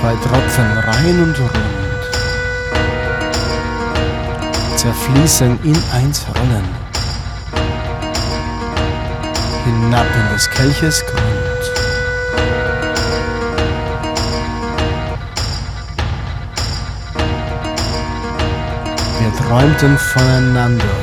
2 Tropfen rein und rund, zerfließen in eins Rollen, hinab in des Kelches Grund. Wir träumten voneinander,